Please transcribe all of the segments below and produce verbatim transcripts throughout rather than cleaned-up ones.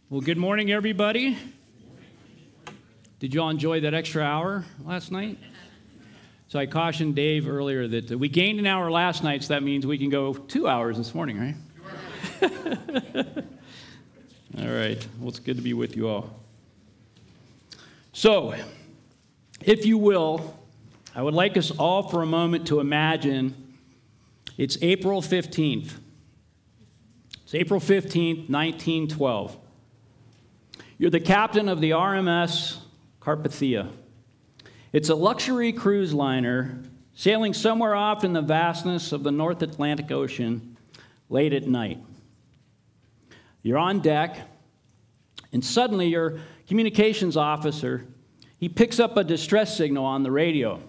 Well, good morning, everybody. Did you all enjoy that extra hour last night? So I cautioned Dave earlier that we gained an hour last night, so that means we can go two hours this morning, right? All right. Well, it's good to be with you all. So, if you will, I would like us all for a moment to imagine it's April fifteenth. It's April fifteenth, nineteen twelve. You're the captain of the R M S Carpathia. It's a luxury cruise liner sailing somewhere off in the vastness of the North Atlantic Ocean late at night. You're on deck, and suddenly your communications officer, he picks up a distress signal on the radio.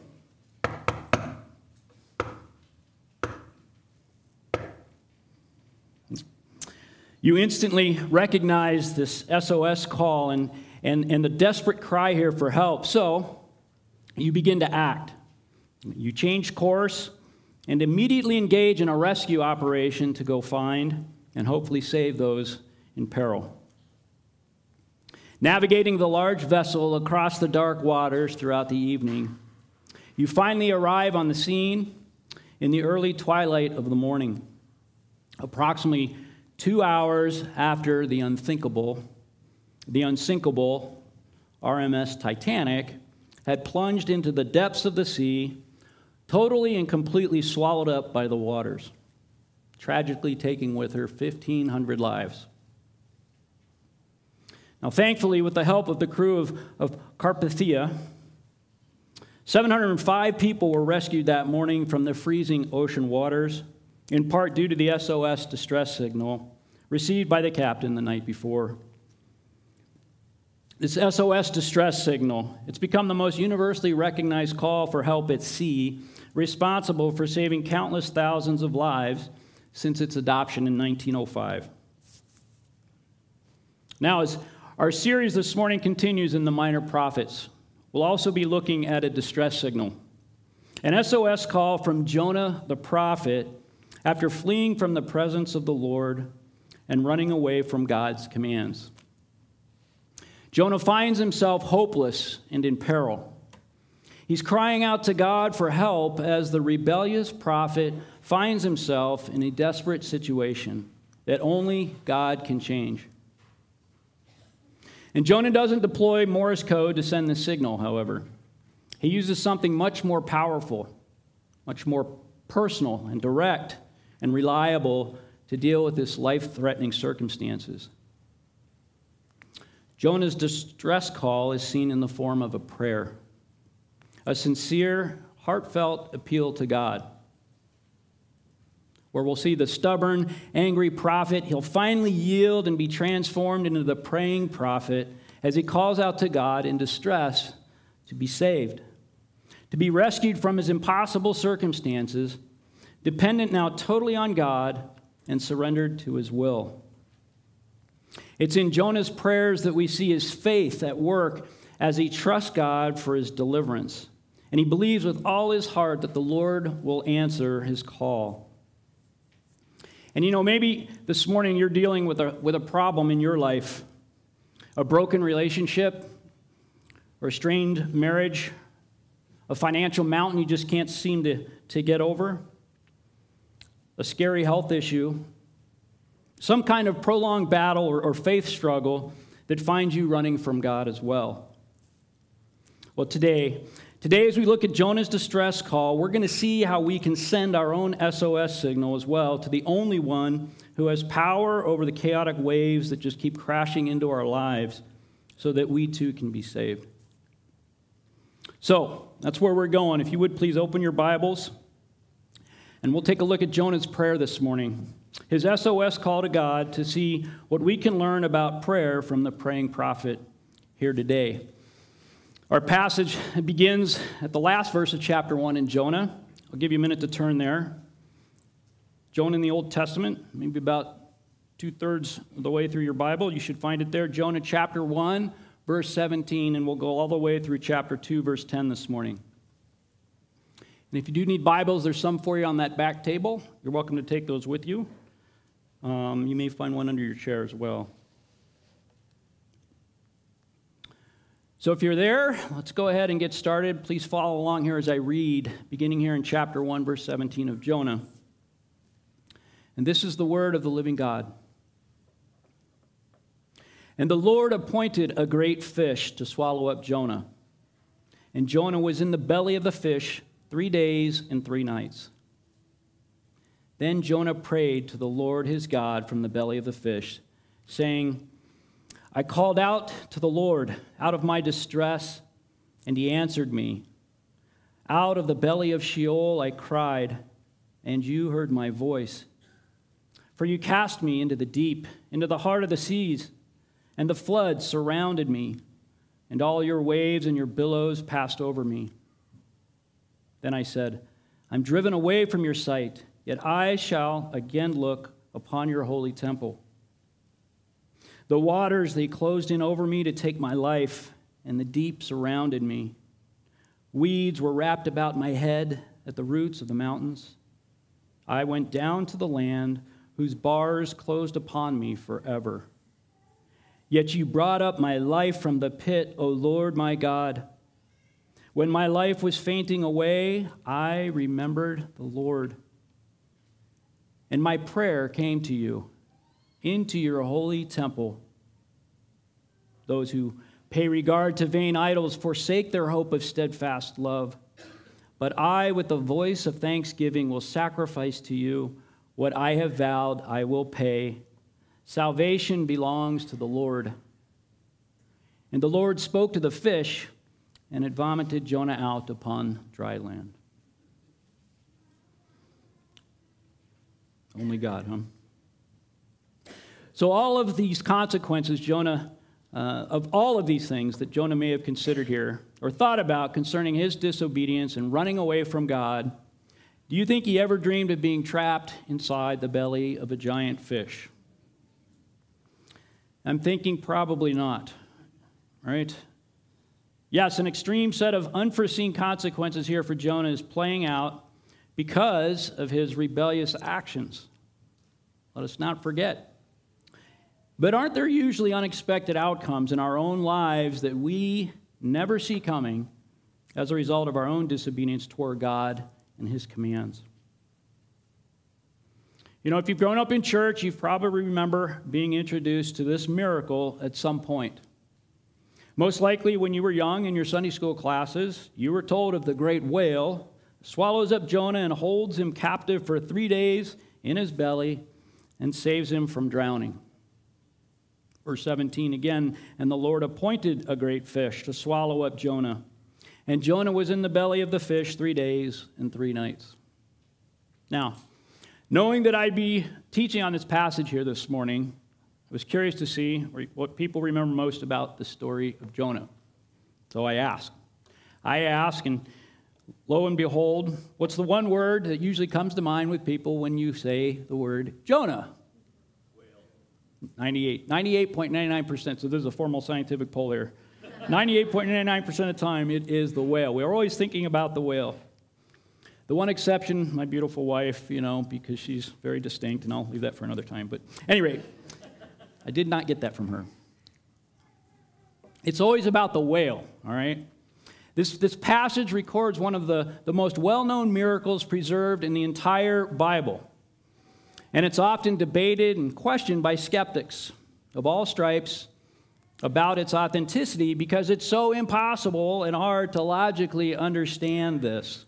You instantly recognize this S O S call and, and, and the desperate cry here for help. So you begin to act. You change course and immediately engage in a rescue operation to go find and hopefully save those in peril. Navigating the large vessel across the dark waters throughout the evening, you finally arrive on the scene in the early twilight of the morning, approximately two hours after the unthinkable, the unsinkable R M S Titanic had plunged into the depths of the sea, totally and completely swallowed up by the waters, tragically taking with her fifteen hundred lives. Now, thankfully, with the help of the crew of, of Carpathia, seven hundred five people were rescued that morning from the freezing ocean waters, in part due to the S O S distress signal received by the captain the night before. This S O S distress signal, it's become the most universally recognized call for help at sea, responsible for saving countless thousands of lives since its adoption in nineteen oh five. Now, as our series this morning continues in the Minor Prophets, we'll also be looking at a distress signal, an S O S call from Jonah the prophet after fleeing from the presence of the Lord and running away from God's commands. Jonah finds himself hopeless and in peril. He's crying out to God for help as the rebellious prophet finds himself in a desperate situation that only God can change. And Jonah doesn't deploy Morse code to send the signal, however. He uses something much more powerful, much more personal and direct and reliable to deal with this life-threatening circumstances. Jonah's distress call is seen in the form of a prayer, a sincere, heartfelt appeal to God, where we'll see the stubborn, angry prophet. He'll finally yield and be transformed into the praying prophet as he calls out to God in distress to be saved, to be rescued from his impossible circumstances, dependent now totally on God and surrendered to his will. It's in Jonah's prayers that we see his faith at work as he trusts God for his deliverance. And he believes with all his heart that the Lord will answer his call. And you know, maybe this morning you're dealing with a, with a problem in your life, a broken relationship, or a strained marriage, a financial mountain you just can't seem to, to get over, a scary health issue, some kind of prolonged battle or, or faith struggle that finds you running from God as well. Well, today, today as we look at Jonah's distress call, we're going to see how we can send our own S O S signal as well to the only one who has power over the chaotic waves that just keep crashing into our lives so that we too can be saved. So, that's where we're going. If you would please open your Bibles, and we'll take a look at Jonah's prayer this morning, his S O S call to God, to see what we can learn about prayer from the praying prophet here today. Our passage begins at the last verse of chapter one in Jonah. I'll give you a minute to turn there. Jonah in the Old Testament, maybe about two-thirds of the way through your Bible. You should find it there. Jonah chapter one, verse seventeen, and we'll go all the way through chapter two, verse ten this morning. And if you do need Bibles, there's some for you on that back table. You're welcome to take those with you. Um, you may find one under your chair as well. So if you're there, let's go ahead and get started. Please follow along here as I read, beginning here in chapter one, verse seventeen of Jonah. And this is the word of the living God. And the Lord appointed a great fish to swallow up Jonah. And Jonah was in the belly of the fish three days and three nights. Then Jonah prayed to the Lord his God from the belly of the fish, saying, I called out to the Lord out of my distress, and he answered me. Out of the belly of Sheol I cried, and you heard my voice. For you cast me into the deep, into the heart of the seas, and the floods surrounded me, and all your waves and your billows passed over me. Then I said, I'm driven away from your sight, yet I shall again look upon your holy temple. The waters, they closed in over me to take my life, and the deep surrounded me. Weeds were wrapped about my head at the roots of the mountains. I went down to the land whose bars closed upon me forever. Yet you brought up my life from the pit, O Lord my God. When my life was fainting away, I remembered the Lord. And my prayer came to you, into your holy temple. Those who pay regard to vain idols forsake their hope of steadfast love. But I, with the voice of thanksgiving, will sacrifice to you what I have vowed I will pay. Salvation belongs to the Lord. And the Lord spoke to the fish, and it vomited Jonah out upon dry land. Only God, huh? So all of these consequences, Jonah, uh, of all of these things that Jonah may have considered here, or thought about concerning his disobedience and running away from God, do you think he ever dreamed of being trapped inside the belly of a giant fish? I'm thinking probably not, right? Yes, an extreme set of unforeseen consequences here for Jonah is playing out because of his rebellious actions. Let us not forget. But aren't there usually unexpected outcomes in our own lives that we never see coming as a result of our own disobedience toward God and his commands? You know, if you've grown up in church, you probably remember being introduced to this miracle at some point. Most likely when you were young in your Sunday school classes, you were told of the great whale swallows up Jonah and holds him captive for three days in his belly and saves him from drowning. Verse seventeen again, and the Lord appointed a great fish to swallow up Jonah. And Jonah was in the belly of the fish three days and three nights. Now, knowing that I'd be teaching on this passage here this morning, I was curious to see what people remember most about the story of Jonah. So I asked. I asked, and lo and behold, what's the one word that usually comes to mind with people when you say the word Jonah? Whale. ninety-eight. ninety-eight point nine nine percent. So this is a formal scientific poll here. ninety-eight point nine nine percent of the time, it is the whale. We're always thinking about the whale. The one exception, my beautiful wife, you know, because she's very distinct, and I'll leave that for another time. But at any rate, I did not get that from her. It's always about the whale, all right? This, this passage records one of the, the most well-known miracles preserved in the entire Bible. And it's often debated and questioned by skeptics of all stripes about its authenticity because it's so impossible and hard to logically understand this.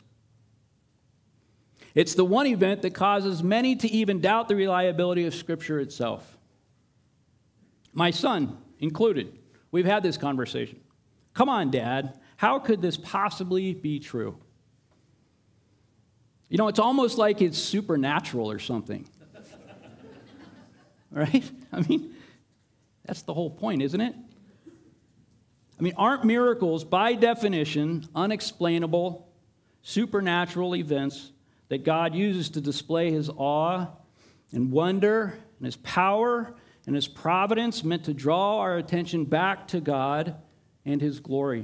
It's the one event that causes many to even doubt the reliability of Scripture itself. My son included. We've had this conversation. Come on, Dad. How could this possibly be true? You know, it's almost like it's supernatural or something. Right? I mean, that's the whole point, isn't it? I mean, aren't miracles, by definition, unexplainable, supernatural events that God uses to display his awe and wonder and his power and his providence, meant to draw our attention back to God and his glory?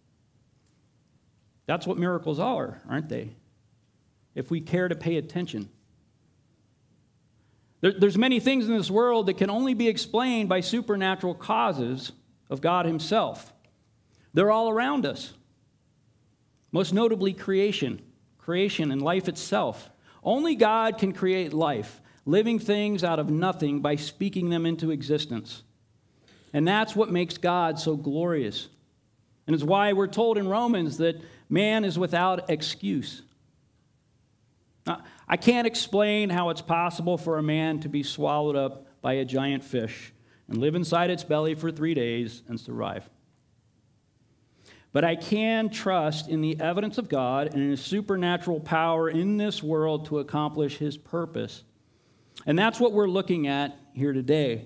That's what miracles are, aren't they? If we care to pay attention. There, there's many things in this world that can only be explained by supernatural causes of God himself. They're all around us. Most notably, creation. Creation and life itself. Only God can create life, living things out of nothing by speaking them into existence. And that's what makes God so glorious. And it's why we're told in Romans that man is without excuse. Now, I can't explain how it's possible for a man to be swallowed up by a giant fish and live inside its belly for three days and survive. But I can trust in the evidence of God and in His supernatural power in this world to accomplish His purpose. And that's what we're looking at here today.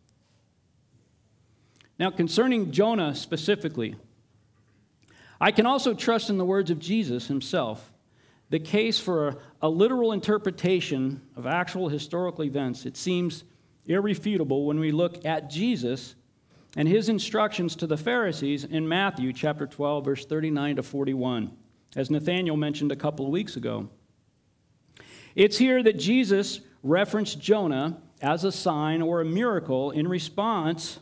Now, concerning Jonah specifically, I can also trust in the words of Jesus Himself. The case for a, a literal interpretation of actual historical events, it seems irrefutable when we look at Jesus and His instructions to the Pharisees in Matthew chapter twelve, verse thirty-nine to forty-one, as Nathaniel mentioned a couple of weeks ago. It's here that Jesus referenced Jonah as a sign or a miracle in response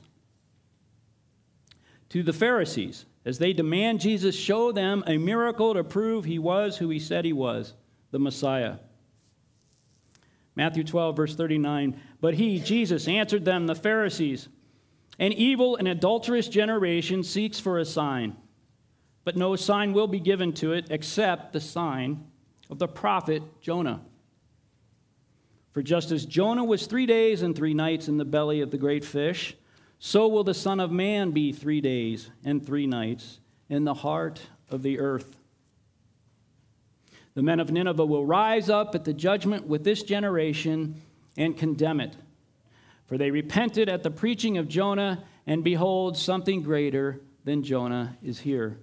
to the Pharisees, as they demand Jesus show them a miracle to prove He was who He said He was, the Messiah. Matthew twelve, verse thirty-nine, but He, Jesus, answered them, the Pharisees, an evil and adulterous generation seeks for a sign, but no sign will be given to it except the sign of the prophet Jonah. For just as Jonah was three days and three nights in the belly of the great fish, so will the Son of Man be three days and three nights in the heart of the earth. The men of Nineveh will rise up at the judgment with this generation and condemn it. For they repented at the preaching of Jonah, and behold, something greater than Jonah is here.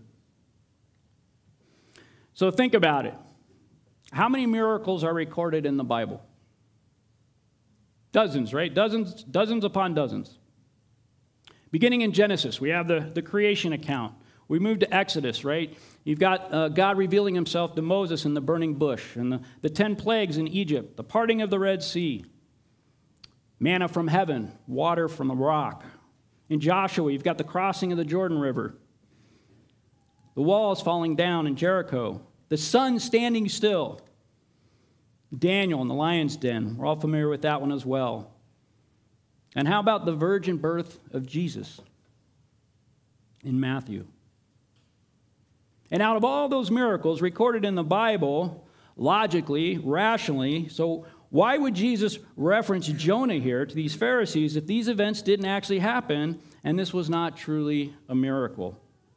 So think about it. How many miracles are recorded in the Bible? Dozens, right? Dozens, dozens upon dozens. Beginning in Genesis, we have the, the creation account. We move to Exodus, right? You've got uh, God revealing Himself to Moses in the burning bush, and the, the ten plagues in Egypt, the parting of the Red Sea, manna from heaven, water from a rock. In Joshua, you've got the crossing of the Jordan River, the walls falling down in Jericho, the sun standing still. Daniel in the lion's den, we're all familiar with that one as well. And how about the virgin birth of Jesus in Matthew? And out of all those miracles recorded in the Bible, logically, rationally, so why would Jesus reference Jonah here to these Pharisees if these events didn't actually happen and this was not truly a miracle?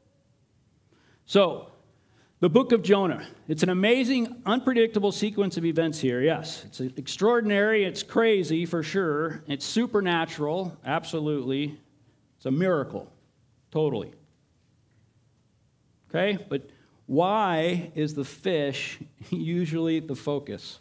So, the book of Jonah. It's an amazing, unpredictable sequence of events here. Yes, it's extraordinary. It's crazy for sure. It's supernatural. Absolutely. It's a miracle. Totally. Okay? But why is the fish usually the focus?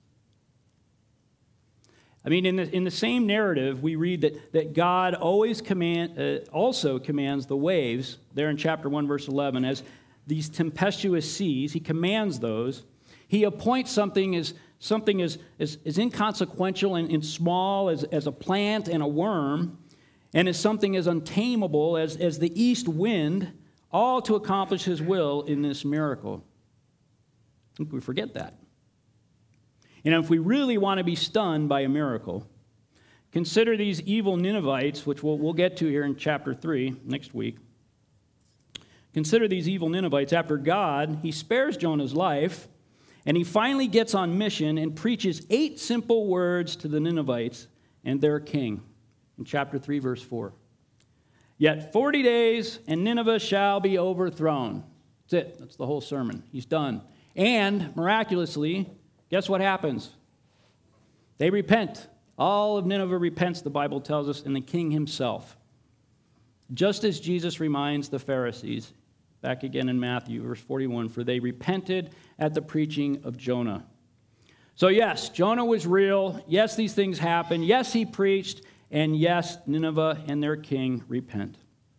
I mean, in the, in the same narrative, we read that, that God always command, uh, also commands the waves, there in chapter one, verse eleven, as these tempestuous seas, He commands those. He appoints something as something as, as, as inconsequential and, and small as, as a plant and a worm, and as something as untamable as, as the east wind, all to accomplish His will in this miracle. I think we forget that. And if we really want to be stunned by a miracle, consider these evil Ninevites, which we'll, we'll get to here in chapter three next week. Consider these evil Ninevites. After God, He spares Jonah's life, and He finally gets on mission and preaches eight simple words to the Ninevites and their king in chapter three, verse four. Yet forty days, and Nineveh shall be overthrown. That's it. That's the whole sermon. He's done. And, miraculously, guess what happens? They repent. All of Nineveh repents, the Bible tells us, and the king himself. Just as Jesus reminds the Pharisees, back again in Matthew, verse forty-one, for they repented at the preaching of Jonah. So yes, Jonah was real. Yes, these things happened. Yes, he preached. And yes, Nineveh and their king repent.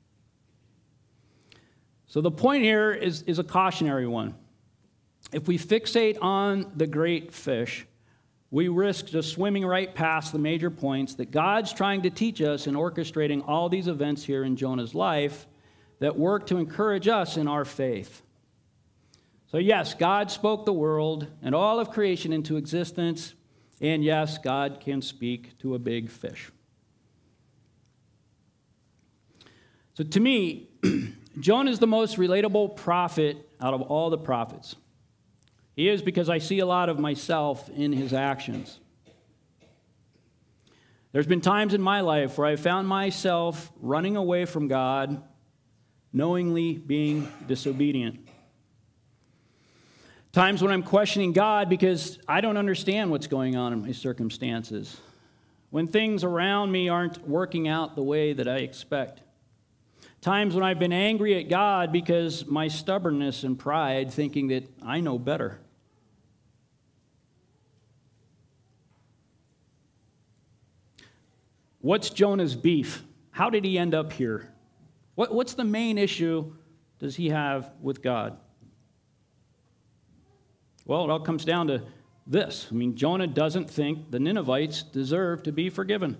So the point here is, is a cautionary one. If we fixate on the great fish, we risk just swimming right past the major points that God's trying to teach us in orchestrating all these events here in Jonah's life that work to encourage us in our faith. So yes, God spoke the world and all of creation into existence, and yes, God can speak to a big fish. So to me, Jonah is the most relatable prophet out of all the prophets. He is because I see a lot of myself in his actions. There's been times in my life where I found myself running away from God, knowingly being disobedient. Times when I'm questioning God because I don't understand what's going on in my circumstances. When things around me aren't working out the way that I expect. Times when I've been angry at God because my stubbornness and pride, thinking that I know better. What's Jonah's beef? How did he end up here? What, what's the main issue does he have with God? Well, it all comes down to this. I mean, Jonah doesn't think the Ninevites deserve to be forgiven.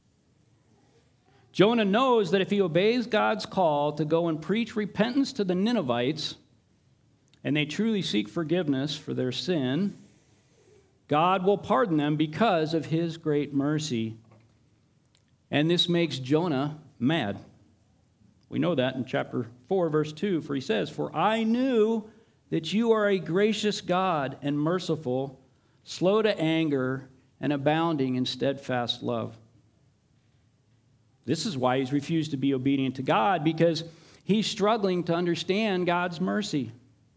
Jonah knows that if he obeys God's call to go and preach repentance to the Ninevites, and they truly seek forgiveness for their sin, God will pardon them because of his great mercy. And this makes Jonah mad. We know that in chapter four, verse two, for he says, "For I knew that you are a gracious God and merciful, slow to anger, and abounding in steadfast love." This is why he's refused to be obedient to God, because he's struggling to understand God's mercy.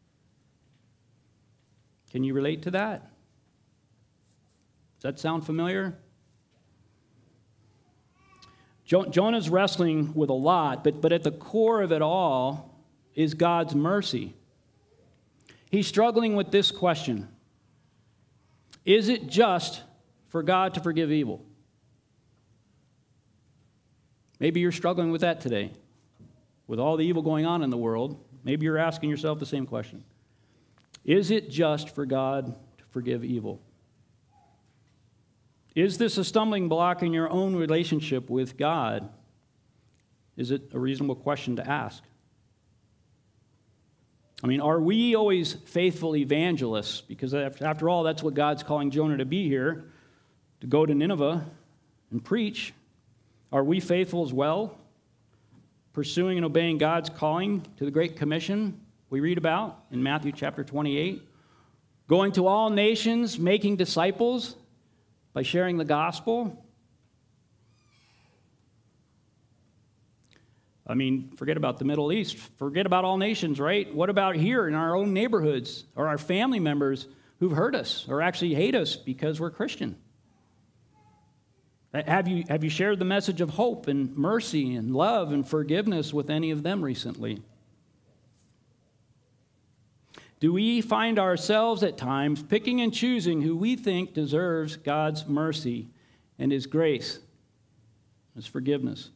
Can you relate to that? Does that sound familiar? Jo- Jonah's wrestling with a lot, but, but at the core of it all is God's mercy. He's struggling with this question: is it just for God to forgive evil? Maybe you're struggling with that today. With all the evil going on in the world, maybe you're asking yourself the same question. Is it just for God to forgive evil? Is this a stumbling block in your own relationship with God? Is it a reasonable question to ask? I mean, are we always faithful evangelists? Because after all, that's what God's calling Jonah to be here, to go to Nineveh and preach. Are we faithful as well, pursuing and obeying God's calling to the Great Commission we read about in Matthew chapter twenty-eight? Going to all nations, making disciples by sharing the gospel? I mean, forget about the Middle East. Forget about all nations, right? What about here in our own neighborhoods or our family members who've hurt us or actually hate us because we're Christian? Have you, have you shared the message of hope and mercy and love and forgiveness with any of them recently? Do we find ourselves at times picking and choosing who we think deserves God's mercy and his grace, his forgiveness?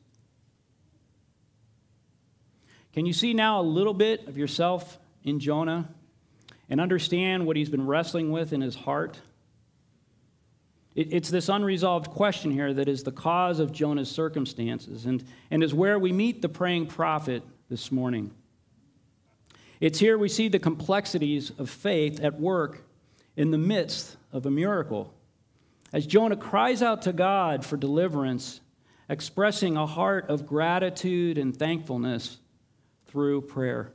Can you see now a little bit of yourself in Jonah and understand what he's been wrestling with in his heart? It's this unresolved question here that is the cause of Jonah's circumstances and, and is where we meet the praying prophet this morning. It's here we see the complexities of faith at work in the midst of a miracle. As Jonah cries out to God for deliverance, expressing a heart of gratitude and thankfulness through prayer.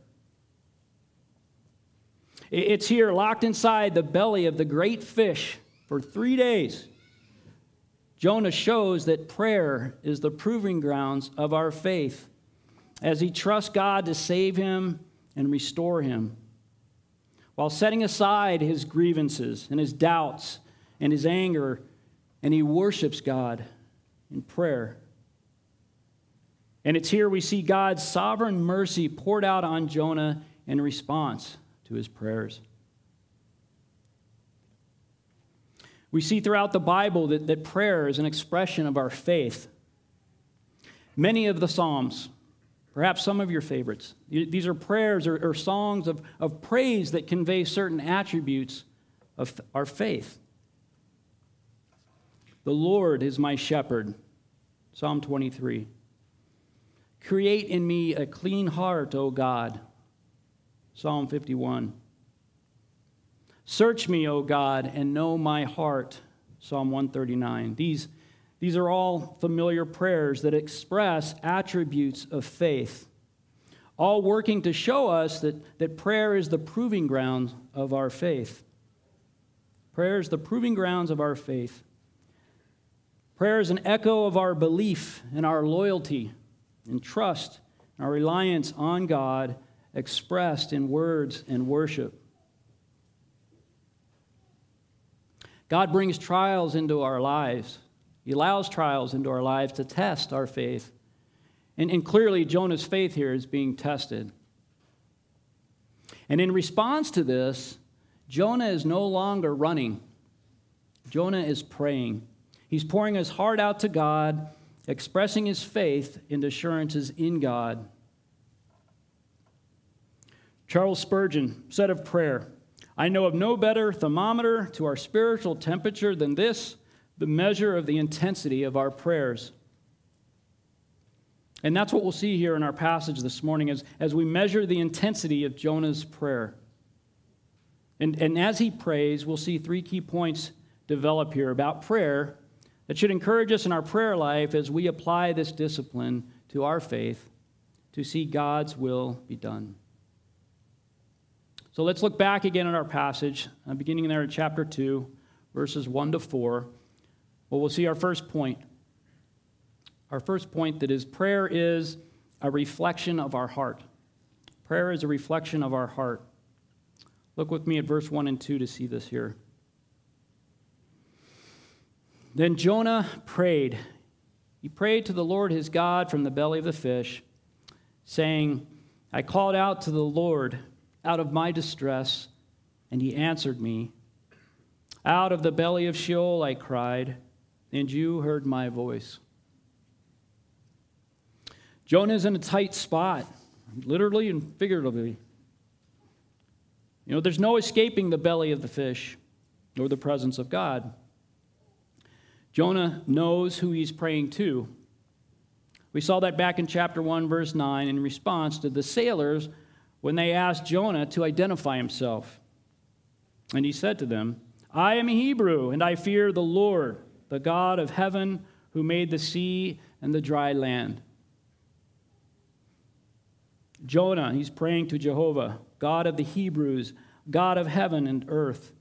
It's here locked inside the belly of the great fish for three days. Jonah shows that prayer is the proving grounds of our faith as he trusts God to save him and restore him, while setting aside his grievances and his doubts and his anger, and he worships God in prayer. And it's here we see God's sovereign mercy poured out on Jonah in response to his prayers. We see throughout the Bible that, that prayer is an expression of our faith. Many of the Psalms, perhaps some of your favorites, these are prayers or, or songs of, of praise that convey certain attributes of our faith. The Lord is my shepherd, Psalm twenty-three. create in me a clean heart, O God. Psalm fifty-one. Search me, O God, and know my heart. Psalm one thirty-nine. These, these are all familiar prayers that express attributes of faith, all working to show us that, that prayer is the proving ground of our faith. Prayer is the proving grounds of our faith. Prayer is an echo of our belief and our loyalty and trust, and our reliance on God expressed in words and worship. God brings trials into our lives. He allows trials into our lives to test our faith. And, and clearly, Jonah's faith here is being tested. And in response to this, Jonah is no longer running. Jonah is praying. He's pouring his heart out to God, expressing his faith and assurances in God. Charles Spurgeon said of prayer, I know of no better thermometer to our spiritual temperature than this, the measure of the intensity of our prayers. And that's what we'll see here in our passage this morning as, as we measure the intensity of Jonah's prayer. And, and as he prays, we'll see three key points develop here about prayer that should encourage us in our prayer life as we apply this discipline to our faith to see God's will be done. So let's look back again at our passage, uh, beginning there in chapter two, verses one to four. Well, we'll see our first point. Our first point that is prayer is a reflection of our heart. Prayer is a reflection of our heart. Look with me at verse one and two to see this here. Then Jonah prayed. He prayed to the Lord his God from the belly of the fish, saying, I called out to the Lord out of my distress, and he answered me. Out of the belly of Sheol I cried, and you heard my voice. Jonah's in a tight spot, literally and figuratively. You know, there's no escaping the belly of the fish or the presence of God. Jonah knows who he's praying to. We saw that back in chapter one, verse nine, in response to the sailors when they asked Jonah to identify himself. And he said to them, I am a Hebrew, and I fear the Lord, the God of heaven, who made the sea and the dry land. Jonah, he's praying to Jehovah, God of the Hebrews, God of heaven and earth.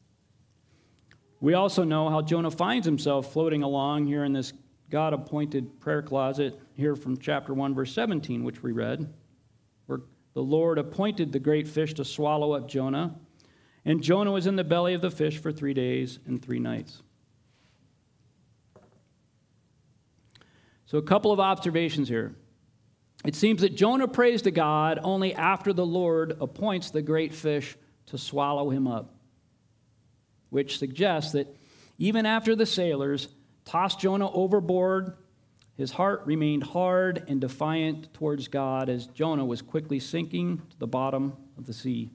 We also know how Jonah finds himself floating along here in this God-appointed prayer closet here from chapter one, verse seventeen, which we read, where the Lord appointed the great fish to swallow up Jonah, and Jonah was in the belly of the fish for three days and three nights. So a couple of observations here. It seems that Jonah prays to God only after the Lord appoints the great fish to swallow him up, which suggests that even after the sailors tossed Jonah overboard, his heart remained hard and defiant towards God as Jonah was quickly sinking to the bottom of the sea.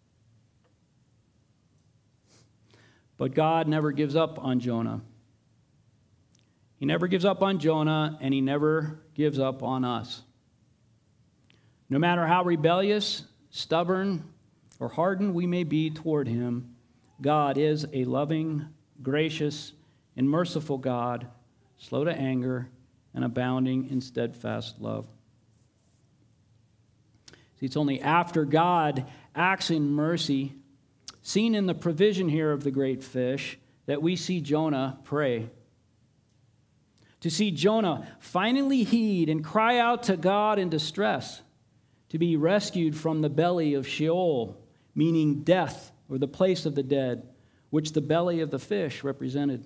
But God never gives up on Jonah. He never gives up on Jonah, and he never gives up on us. No matter how rebellious, stubborn, or hardened we may be toward him, God is a loving, gracious, and merciful God, slow to anger, and abounding in steadfast love. See, it's only after God acts in mercy, seen in the provision here of the great fish, that we see Jonah pray. To see Jonah finally heed and cry out to God in distress, to be rescued from the belly of Sheol, meaning death, or the place of the dead, which the belly of the fish represented.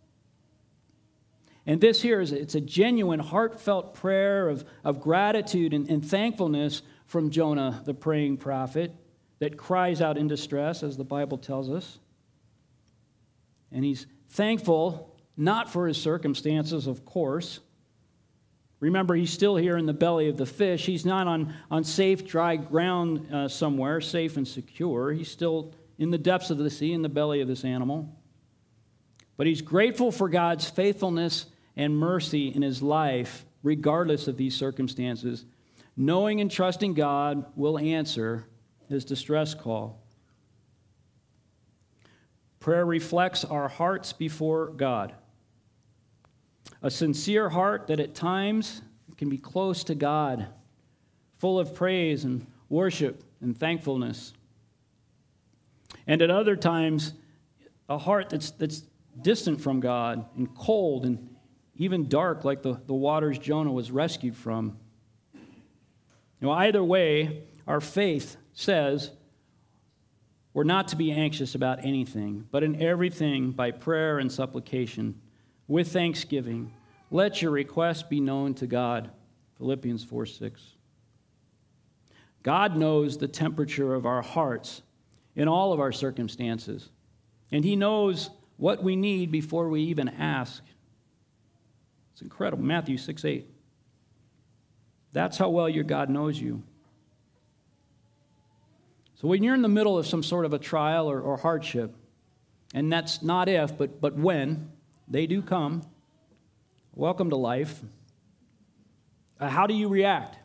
And this here is it's a genuine, heartfelt prayer of, of gratitude and, and thankfulness from Jonah, the praying prophet, that cries out in distress, as the Bible tells us. And he's thankful, not for his circumstances, of course. Remember, he's still here in the belly of the fish. He's not on, on safe, dry ground uh, somewhere, safe and secure. He's still in the depths of the sea, in the belly of this animal. But he's grateful for God's faithfulness and mercy in his life regardless of these circumstances, knowing and trusting God will answer his distress call. Prayer reflects our hearts before God. A sincere heart that at times can be close to God, full of praise and worship and thankfulness. And at other times, a heart that's, that's distant from God and cold and even dark, like the, the waters Jonah was rescued from. You know, either way, our faith says we're not to be anxious about anything, but in everything by prayer and supplication, with thanksgiving, let your requests be known to God. Philippians four six. God knows the temperature of our hearts in all of our circumstances, and he knows what we need before we even ask. It's incredible. Matthew six eight. That's how well your God knows you. So when you're in the middle of some sort of a trial or, or hardship, and that's not if, but, but when they do come, welcome to life, uh, how do you react?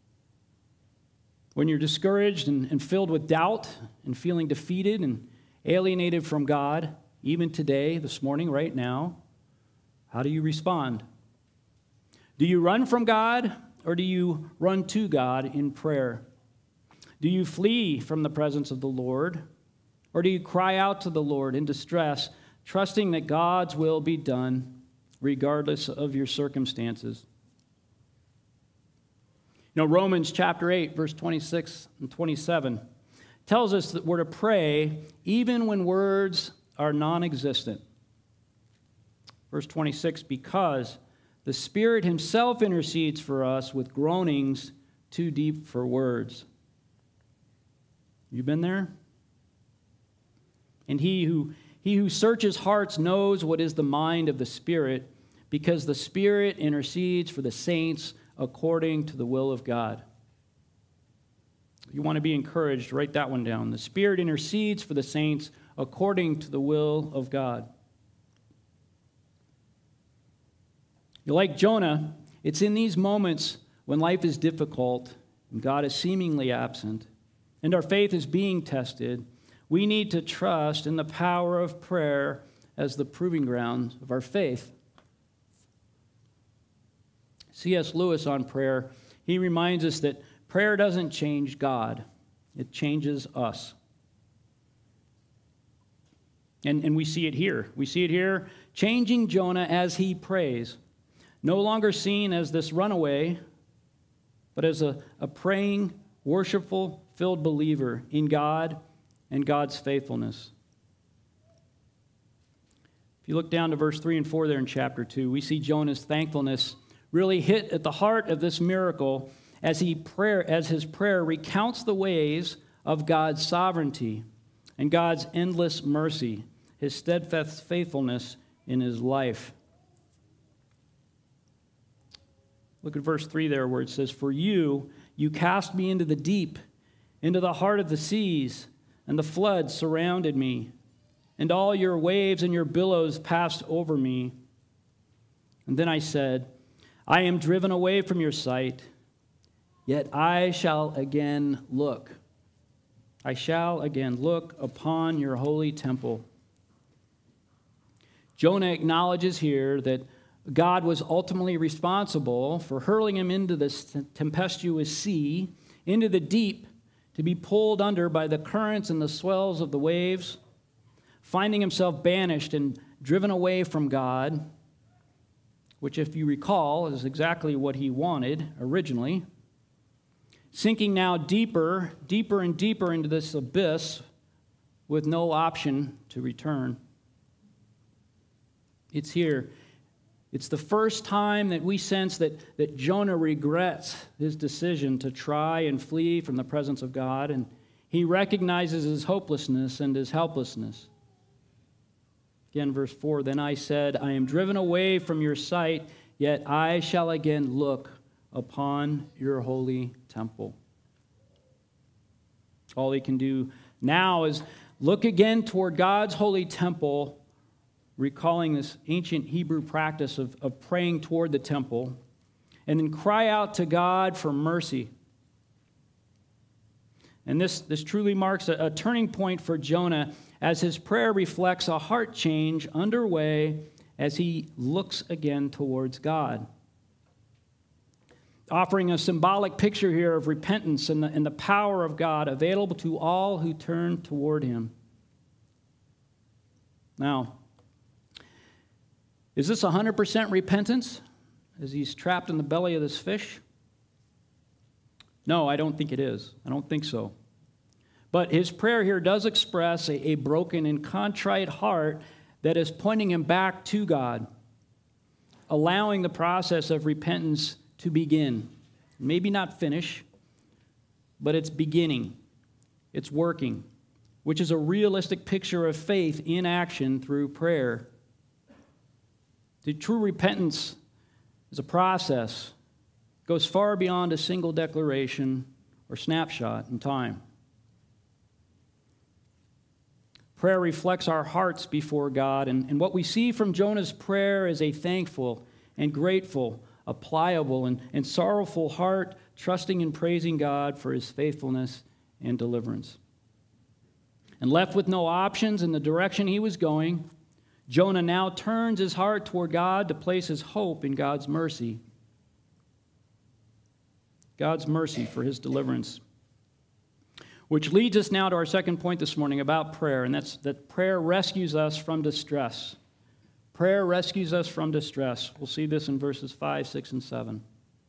When you're discouraged and, and filled with doubt and feeling defeated and alienated from God, even today, this morning, right now, how do you respond? Do you run from God or do you run to God in prayer? Do you flee from the presence of the Lord or do you cry out to the Lord in distress, trusting that God's will be done regardless of your circumstances? You know, Romans chapter eight, verse twenty-six and twenty-seven tells us that we're to pray even when words are non-existent. Verse twenty-six, because the Spirit himself intercedes for us with groanings too deep for words. You been there? And he who, he who searches hearts knows what is the mind of the Spirit, because the Spirit intercedes for the saints according to the will of God. You want to be encouraged, write that one down. The Spirit intercedes for the saints according to the will of God. You're like Jonah, it's in these moments when life is difficult and God is seemingly absent and our faith is being tested, we need to trust in the power of prayer as the proving ground of our faith. C S Lewis on prayer, he reminds us that prayer doesn't change God, it changes us. And, and we see it here. We see it here, changing Jonah as he prays. No longer seen as this runaway, but as a, a praying, worshipful, filled believer in God and God's faithfulness. If you look down to verse three and four there in chapter two, we see Jonah's thankfulness really hit at the heart of this miracle as he prayer as his prayer recounts the ways of God's sovereignty and God's endless mercy, his steadfast faithfulness in his life. Look at verse three there where it says, "For you, you cast me into the deep, into the heart of the seas, and the floods surrounded me, and all your waves and your billows passed over me. And then I said, I am driven away from your sight, yet I shall again look. I shall again look upon your holy temple." Jonah acknowledges here that God was ultimately responsible for hurling him into this tempestuous sea, into the deep, to be pulled under by the currents and the swells of the waves, finding himself banished and driven away from God, which, if you recall, is exactly what he wanted originally, sinking now deeper, deeper and deeper into this abyss with no option to return. It's here. It's the first time that we sense that, that Jonah regrets his decision to try and flee from the presence of God, and he recognizes his hopelessness and his helplessness. Again, verse four, "Then I said, I am driven away from your sight, yet I shall again look upon your holy temple." All he can do now is look again toward God's holy temple, recalling this ancient Hebrew practice of, of praying toward the temple. and then cry out to God for mercy. And this, this truly marks a, a turning point for Jonah as his prayer reflects a heart change underway as he looks again towards God. Offering a symbolic picture here of repentance and the, and the power of God available to all who turn toward him. Now, is this one hundred percent repentance as he's trapped in the belly of this fish? No, I don't think it is. I don't think so. But his prayer here does express a, a broken and contrite heart that is pointing him back to God, allowing the process of repentance to begin. Maybe not finish, but it's beginning. It's working, which is a realistic picture of faith in action through prayer. The true repentance is a process. It goes far beyond a single declaration or snapshot in time. Prayer reflects our hearts before God, and, and what we see from Jonah's prayer is a thankful and grateful, a pliable and, and sorrowful heart, trusting and praising God for his faithfulness and deliverance. And left with no options in the direction he was going, Jonah now turns his heart toward God to place his hope in God's mercy. God's mercy for his deliverance. Which leads us now to our second point this morning about prayer, and that's that prayer rescues us from distress. Prayer rescues us from distress. We'll see this in verses five, six, and seven.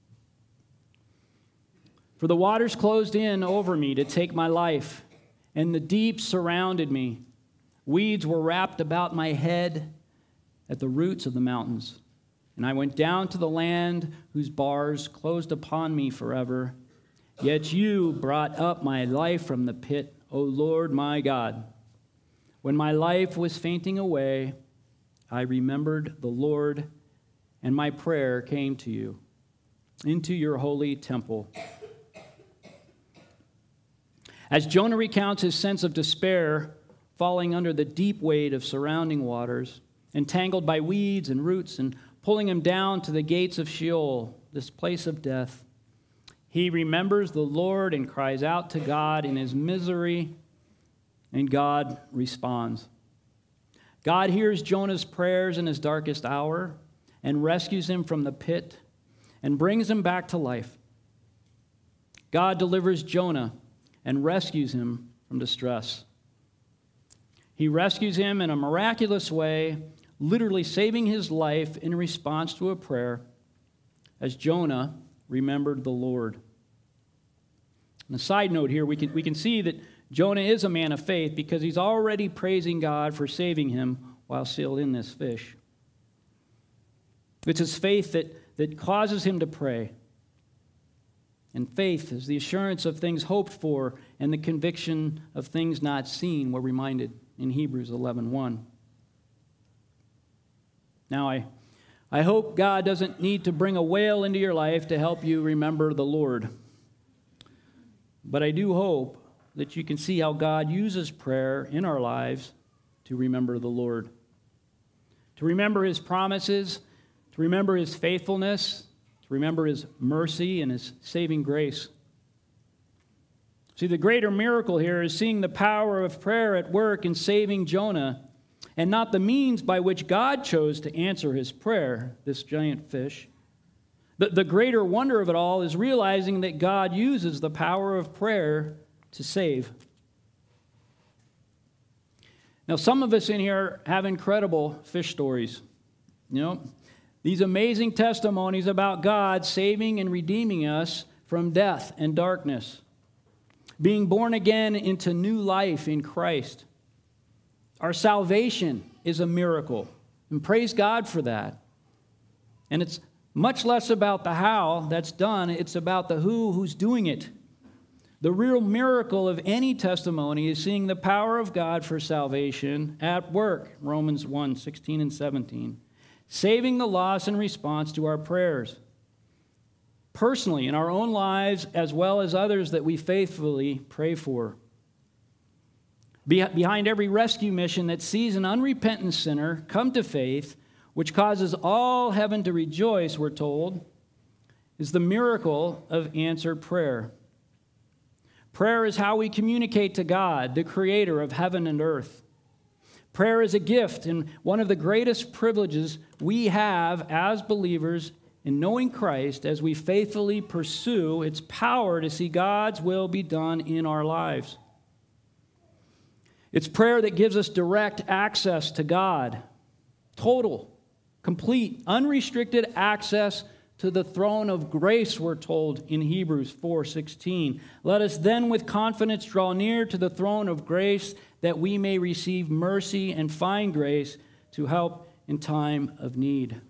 For the waters closed in over me to take my life, and the deep surrounded me. Weeds were wrapped about my head at the roots of the mountains. And I went down to the land whose bars closed upon me forever. Yet you brought up my life from the pit, O Lord my God. When my life was fainting away, I remembered the Lord, and my prayer came to you, into your holy temple. As Jonah recounts his sense of despair, falling under the deep weight of surrounding waters, entangled by weeds and roots, and pulling him down to the gates of Sheol, this place of death, he remembers the Lord and cries out to God in his misery, and God responds. God hears Jonah's prayers in his darkest hour and rescues him from the pit and brings him back to life. God delivers Jonah and rescues him from distress. He rescues him in a miraculous way, literally saving his life in response to a prayer, as Jonah remembered the Lord. On a side note here, we can, we can see that Jonah is a man of faith because he's already praising God for saving him while still in this fish. It's his faith that, that causes him to pray. And faith is the assurance of things hoped for and the conviction of things not seen, we're reminded in Hebrews eleven one. Now, I, I hope God doesn't need to bring a whale into your life to help you remember the Lord. But I do hope that you can see how God uses prayer in our lives to remember the Lord. To remember his promises, to remember his faithfulness, to remember his mercy and his saving grace. See, the greater miracle here is seeing the power of prayer at work in saving Jonah, and not the means by which God chose to answer his prayer, this giant fish. The, the greater wonder of it all is realizing that God uses the power of prayer to save. Now, some of us in here have incredible fish stories. You know, these amazing testimonies about God saving and redeeming us from death and darkness, being born again into new life in Christ. Our salvation is a miracle, and praise God for that. And it's much less about the how that's done, it's about the who who's doing it. The real miracle of any testimony is seeing the power of God for salvation at work, Romans one, sixteen and seventeen, saving the lost in response to our prayers, personally in our own lives as well as others that we faithfully pray for. Behind every rescue mission that sees an unrepentant sinner come to faith, which causes all heaven to rejoice, we're told, is the miracle of answered prayer. Prayer is how we communicate to God, the creator of heaven and earth. Prayer is a gift and one of the greatest privileges we have as believers in knowing Christ as we faithfully pursue its power to see God's will be done in our lives. It's prayer that gives us direct access to God, total, complete, unrestricted access to the throne of grace, we're told in Hebrews four sixteen. Let us then with confidence draw near to the throne of grace that we may receive mercy and find grace to help in time of need.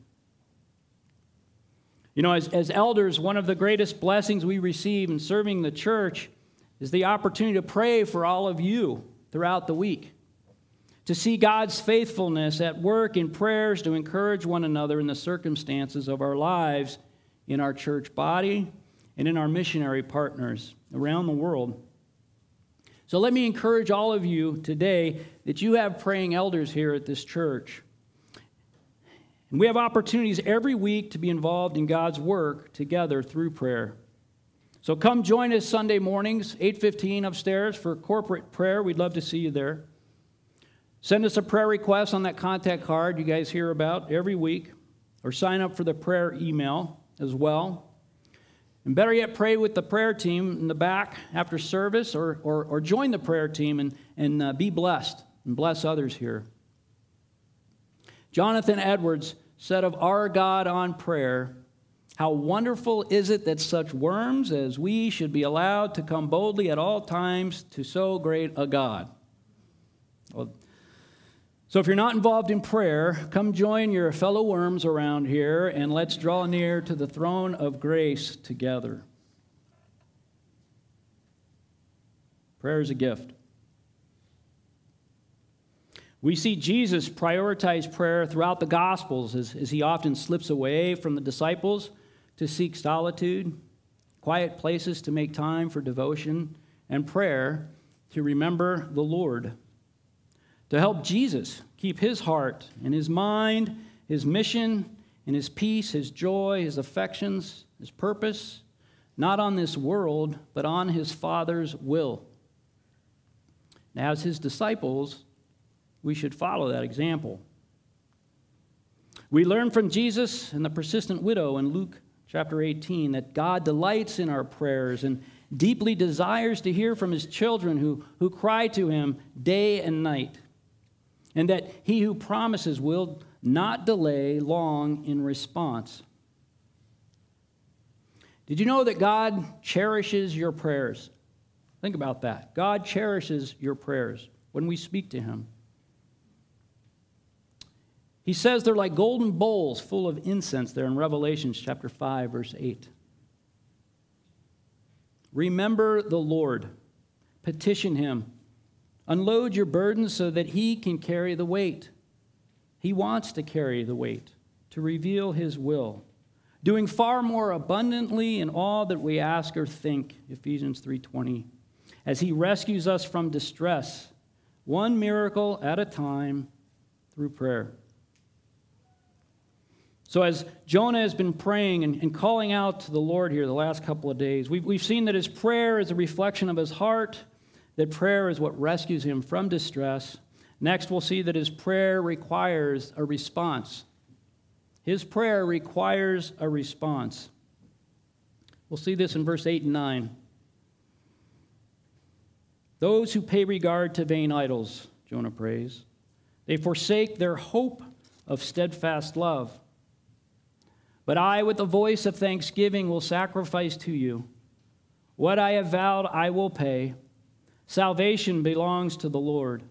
You know, as, as elders, one of the greatest blessings we receive in serving the church is the opportunity to pray for all of you throughout the week, to see God's faithfulness at work in prayers to encourage one another in the circumstances of our lives in our church body and in our missionary partners around the world. So let me encourage all of you today that you have praying elders here at this church. And we have opportunities every week to be involved in God's work together through prayer. So come join us Sunday mornings, eight fifteen upstairs for corporate prayer. We'd love to see you there. Send us a prayer request on that contact card you guys hear about every week, or sign up for the prayer email as well. And better yet, pray with the prayer team in the back after service, or, or, or join the prayer team and, and uh, be blessed and bless others here. Jonathan Edwards said of our God on prayer, "How wonderful is it that such worms as we should be allowed to come boldly at all times to so great a God." Well, so if you're not involved in prayer, come join your fellow worms around here and let's draw near to the throne of grace together. Prayer is a gift. We see Jesus prioritize prayer throughout the Gospels as, as he often slips away from the disciples to seek solitude, quiet places to make time for devotion, and prayer to remember the Lord. To help Jesus keep his heart and his mind, his mission, and his peace, his joy, his affections, his purpose, not on this world, but on his Father's will. Now, as his disciples, we should follow that example. We learn from Jesus and the persistent widow in Luke chapter eighteen that God delights in our prayers and deeply desires to hear from his children who, who cry to him day and night, and that he who promises will not delay long in response. Did you know that God cherishes your prayers? Think about that. God cherishes your prayers when we speak to him. He says they're like golden bowls full of incense there in Revelation chapter five, verse eight. Remember the Lord. Petition him. Unload your burdens so that he can carry the weight. He wants to carry the weight, to reveal his will, doing far more abundantly in all that we ask or think, Ephesians three twenty, as he rescues us from distress, one miracle at a time through prayer. So as Jonah has been praying and, and calling out to the Lord here the last couple of days, we've, we've seen that his prayer is a reflection of his heart, that prayer is what rescues him from distress. Next, we'll see that his prayer requires a response. His prayer requires a response. We'll see this in verse eight and nine. Those who pay regard to vain idols, Jonah prays, they forsake their hope of steadfast love. But I, with the voice of thanksgiving, will sacrifice to you. What I have vowed, I will pay. Salvation belongs to the Lord.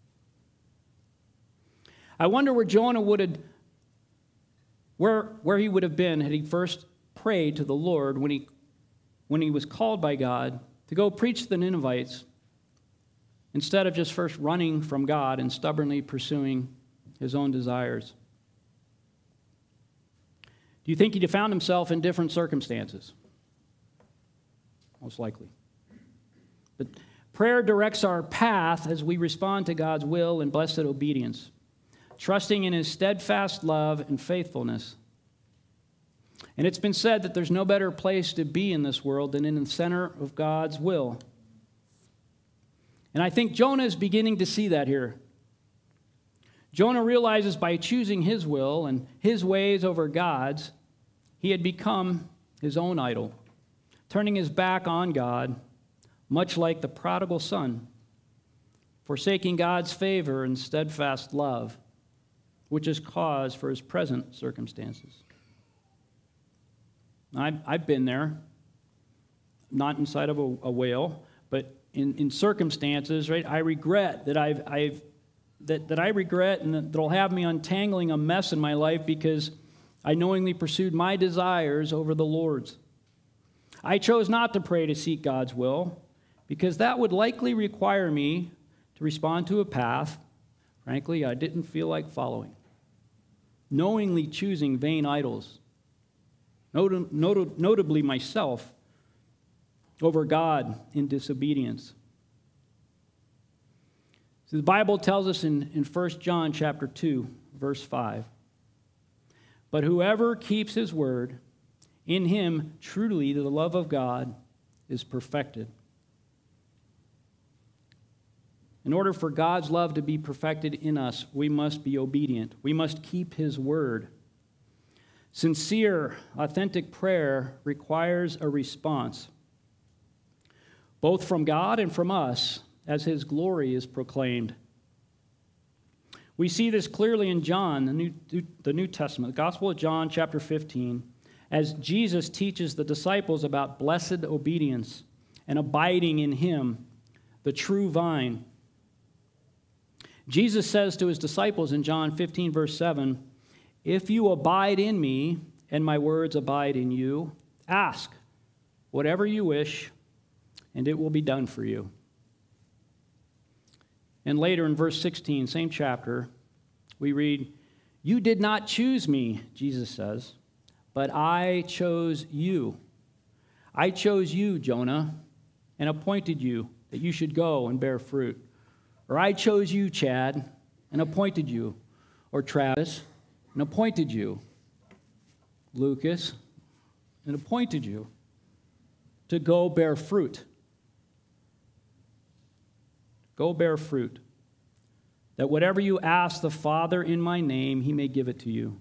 I wonder where Jonah would have, where, where he would have been had he first prayed to the Lord when he, when he was called by God to go preach to the Ninevites, instead of just first running from God and stubbornly pursuing his own desires. Do you think he'd have found himself in different circumstances? Most likely. But prayer directs our path as we respond to God's will in blessed obedience, trusting in his steadfast love and faithfulness. And it's been said that there's no better place to be in this world than in the center of God's will. And I think Jonah is beginning to see that here. Jonah realizes by choosing his will and his ways over God's, he had become his own idol, turning his back on God, much like the prodigal son, forsaking God's favor and steadfast love, which is cause for his present circumstances. I've, I've been there, not inside of a, a whale, but in, in circumstances, right? I regret that I've, I've that, that I regret and that that'll have me untangling a mess in my life because I knowingly pursued my desires over the Lord's. I chose not to pray to seek God's will because that would likely require me to respond to a path, frankly, I didn't feel like following. Knowingly choosing vain idols, not- not- notably myself, over God in disobedience. So the Bible tells us in, in First John chapter two, verse five, but whoever keeps his word, in him truly the love of God is perfected. In order for God's love to be perfected in us, we must be obedient. We must keep his word. Sincere, authentic prayer requires a response, both from God and from us, as his glory is proclaimed. We see this clearly in John, the New, the New Testament, the Gospel of John, chapter fifteen, as Jesus teaches the disciples about blessed obedience and abiding in him, the true vine. Jesus says to his disciples in John fifteen, verse seven, if you abide in me and my words abide in you, ask whatever you wish, and it will be done for you. And later in verse sixteen, same chapter, we read, you did not choose me, Jesus says, but I chose you. I chose you, Jonah, and appointed you that you should go and bear fruit. Or I chose you, Chad, and appointed you. Or Travis, and appointed you. Lucas, and appointed you to go bear fruit. Go bear fruit, that whatever you ask the Father in my name, he may give it to you.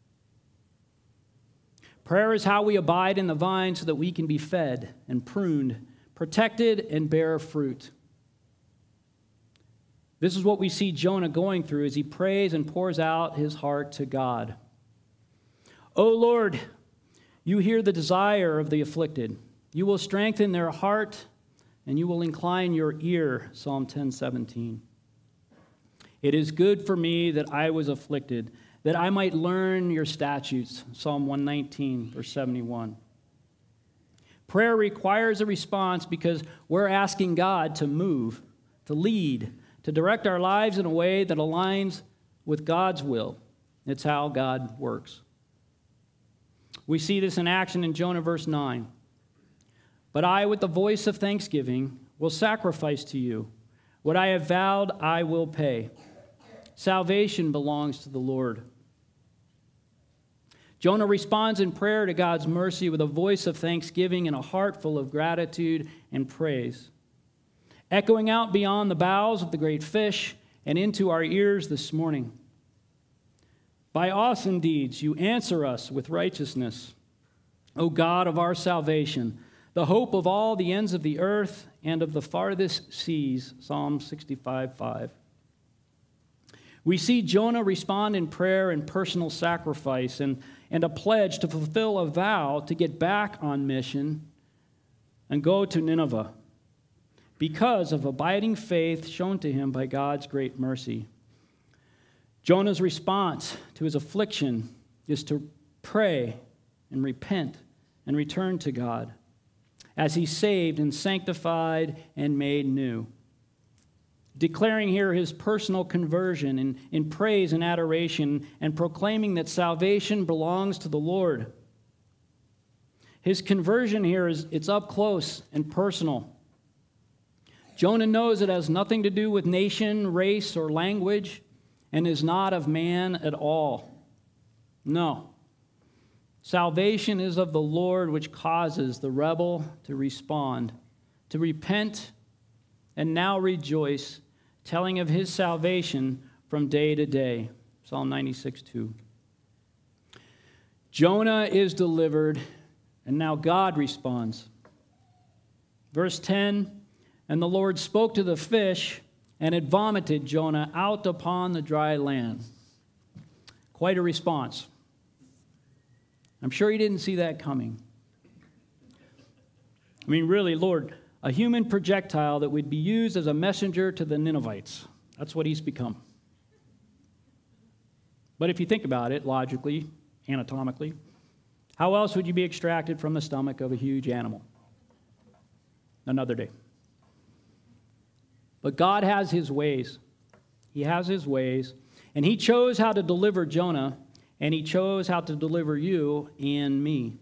Prayer is how we abide in the vine so that we can be fed and pruned, protected, and bear fruit. This is what we see Jonah going through as he prays and pours out his heart to God. O Lord, you hear the desire of the afflicted. You will strengthen their heart, and you will incline your ear, Psalm ten seventeen. It is good for me that I was afflicted, that I might learn your statutes, Psalm one nineteen, verse seventy-one. Prayer requires a response because we're asking God to move, to lead, to direct our lives in a way that aligns with God's will. It's how God works. We see this in action in Jonah verse nine. But I, with the voice of thanksgiving, will sacrifice to you. What I have vowed, I will pay. Salvation belongs to the Lord. Jonah responds in prayer to God's mercy with a voice of thanksgiving and a heart full of gratitude and praise. Echoing out beyond the boughs of the great fish and into our ears this morning. By awesome deeds you answer us with righteousness, O God of our salvation, the hope of all the ends of the earth and of the farthest seas, Psalm sixty-five, five. We see Jonah respond in prayer and personal sacrifice and, and a pledge to fulfill a vow to get back on mission and go to Nineveh because of abiding faith shown to him by God's great mercy. Jonah's response to his affliction is to pray and repent and return to God as he saved and sanctified and made new. Declaring here his personal conversion in, in praise and adoration and proclaiming that salvation belongs to the Lord. His conversion here is it's up close and personal. Jonah knows it has nothing to do with nation, race, or language and is not of man at all. No. Salvation is of the Lord, which causes the rebel to respond, to repent, and now rejoice, telling of his salvation from day to day. Psalm ninety-six, two. Jonah is delivered, and now God responds. Verse ten, and the Lord spoke to the fish, and it vomited Jonah out upon the dry land. Quite a response. I'm sure he didn't see that coming. I mean, really, Lord, a human projectile that would be used as a messenger to the Ninevites. That's what he's become. But if you think about it logically, anatomically, how else would you be extracted from the stomach of a huge animal? Another day. But God has his ways. He has his ways. And he chose how to deliver Jonah, and he chose how to deliver you and me.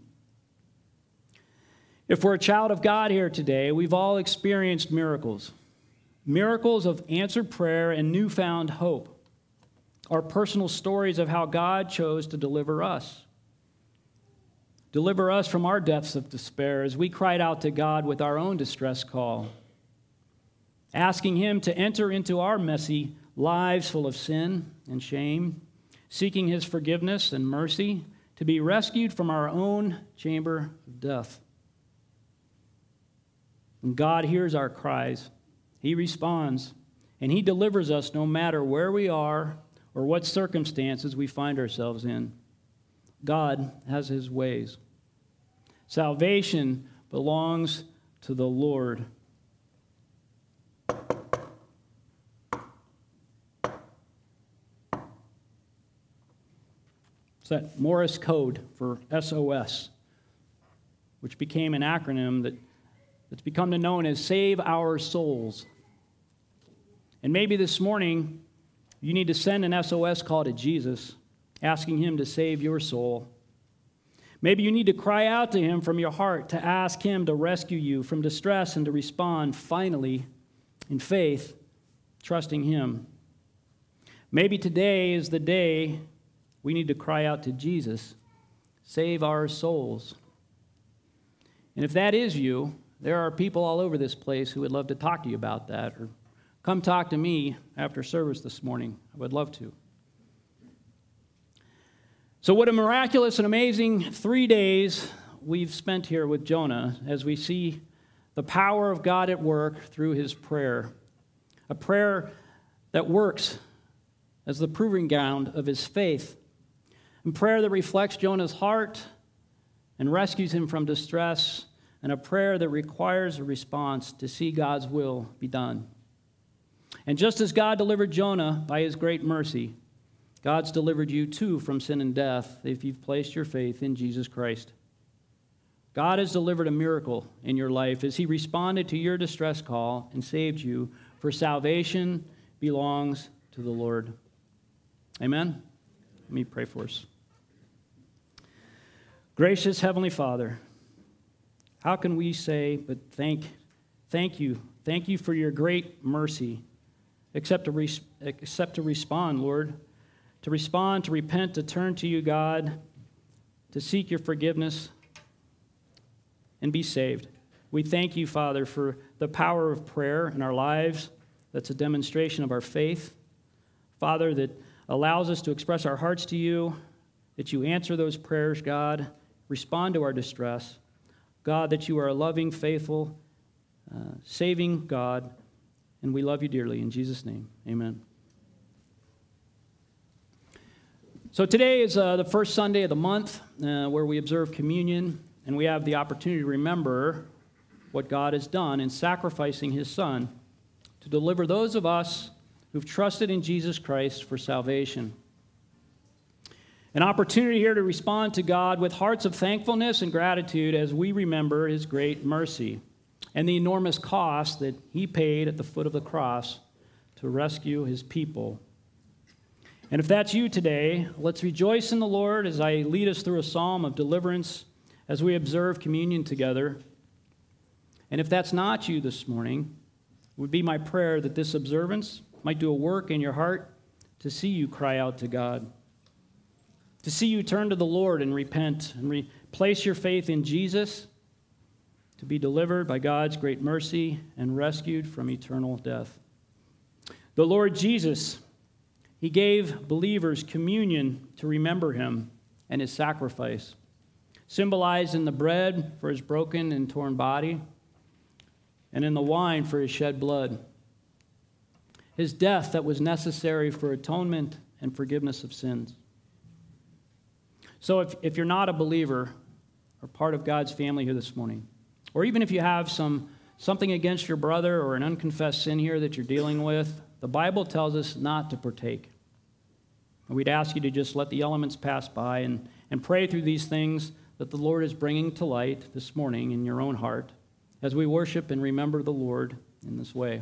If we're a child of God here today, we've all experienced miracles. Miracles of answered prayer and newfound hope. Our personal stories of how God chose to deliver us. Deliver us from our depths of despair as we cried out to God with our own distress call, asking him to enter into our messy lives full of sin and shame, seeking his forgiveness and mercy to be rescued from our own chamber of death. And God hears our cries. He responds, and he delivers us no matter where we are or what circumstances we find ourselves in. God has his ways. Salvation belongs to the Lord. It's that Morse code for S O S, which became an acronym that, that's become known as Save Our Souls. And maybe this morning, you need to send an S O S call to Jesus, asking him to save your soul. Maybe you need to cry out to him from your heart to ask him to rescue you from distress and to respond finally in faith, trusting him. Maybe today is the day we need to cry out to Jesus, save our souls. And if that is you, there are people all over this place who would love to talk to you about that, or come talk to me after service this morning. I would love to. So what a miraculous and amazing three days we've spent here with Jonah as we see the power of God at work through his prayer. A prayer that works as the proving ground of his faith. A prayer that reflects Jonah's heart and rescues him from distress. And a prayer that requires a response to see God's will be done. And just as God delivered Jonah by his great mercy, God's delivered you too from sin and death if you've placed your faith in Jesus Christ. God has delivered a miracle in your life as he responded to your distress call and saved you, for salvation belongs to the Lord. Amen? Let me pray for us. Gracious Heavenly Father, how can we say but thank, thank you, thank you for your great mercy, except to, res, except to respond, Lord, to respond, to repent, to turn to you, God, to seek your forgiveness and be saved. We thank you, Father, for the power of prayer in our lives. That's a demonstration of our faith. Father, that allows us to express our hearts to you, that you answer those prayers, God, respond to our distress. God, that you are a loving, faithful, uh, saving God, and we love you dearly. In Jesus' name, amen. So today is uh, the first Sunday of the month uh, where we observe communion, and we have the opportunity to remember what God has done in sacrificing his Son to deliver those of us who've trusted in Jesus Christ for salvation. An opportunity here to respond to God with hearts of thankfulness and gratitude as we remember his great mercy and the enormous cost that he paid at the foot of the cross to rescue his people. And if that's you today, let's rejoice in the Lord as I lead us through a psalm of deliverance as we observe communion together. And if that's not you this morning, it would be my prayer that this observance might do a work in your heart to see you cry out to God, to see you turn to the Lord and repent and re- place your faith in Jesus, to be delivered by God's great mercy and rescued from eternal death. The Lord Jesus, he gave believers communion to remember him and his sacrifice, symbolized in the bread for his broken and torn body, and in the wine for his shed blood. His death that was necessary for atonement and forgiveness of sins. So if, if you're not a believer or part of God's family here this morning, or even if you have some something against your brother or an unconfessed sin here that you're dealing with, the Bible tells us not to partake. And we'd ask you to just let the elements pass by and, and pray through these things that the Lord is bringing to light this morning in your own heart as we worship and remember the Lord in this way.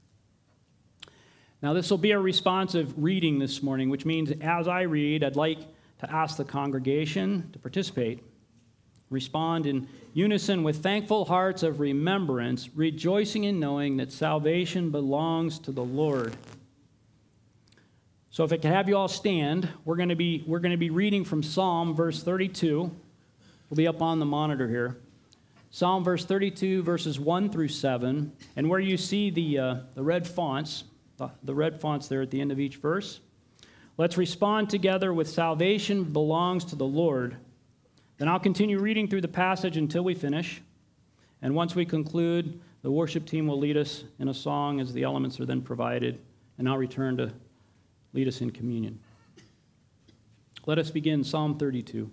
Now, this will be a responsive reading this morning, which means as I read, I'd like to ask the congregation to participate. Respond in unison with thankful hearts of remembrance, rejoicing in knowing that salvation belongs to the Lord. So if I could have you all stand, we're going to be we're going to be reading from Psalm verse thirty-two. We'll be up on the monitor here. Psalm verse thirty-two, verses one through seven, and where you see the uh, the red fonts, the, the red fonts there at the end of each verse. Let's respond together with salvation belongs to the Lord. Then I'll continue reading through the passage until we finish. And once we conclude, the worship team will lead us in a song as the elements are then provided, and I'll return to lead us in communion. Let us begin Psalm thirty-two.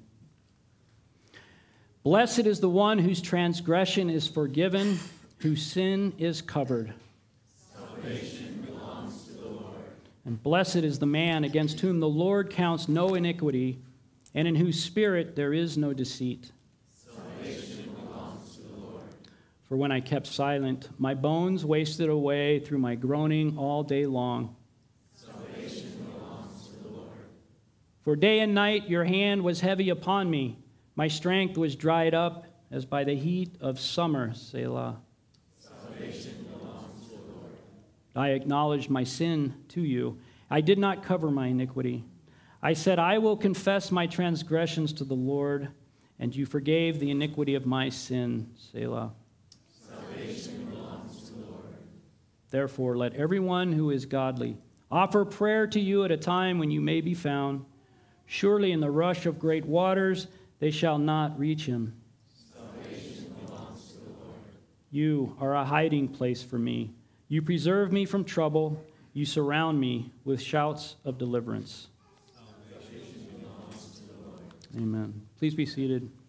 Blessed is the one whose transgression is forgiven, whose sin is covered. Salvation belongs to the Lord. And blessed is the man against whom the Lord counts no iniquity, and in whose spirit there is no deceit. Salvation belongs to the Lord. For when I kept silent, my bones wasted away through my groaning all day long. Salvation belongs to the Lord. For day and night your hand was heavy upon me. My strength was dried up as by the heat of summer, Selah. Salvation belongs to the Lord. I acknowledged my sin to you. I did not cover my iniquity. I said, I will confess my transgressions to the Lord, and you forgave the iniquity of my sin, Selah. Salvation belongs to the Lord. Therefore, let everyone who is godly offer prayer to you at a time when you may be found. Surely in the rush of great waters they shall not reach him. Salvation belongs to the Lord. You are a hiding place for me. You preserve me from trouble. You surround me with shouts of deliverance. Salvation belongs to the Lord. Amen. Please be seated.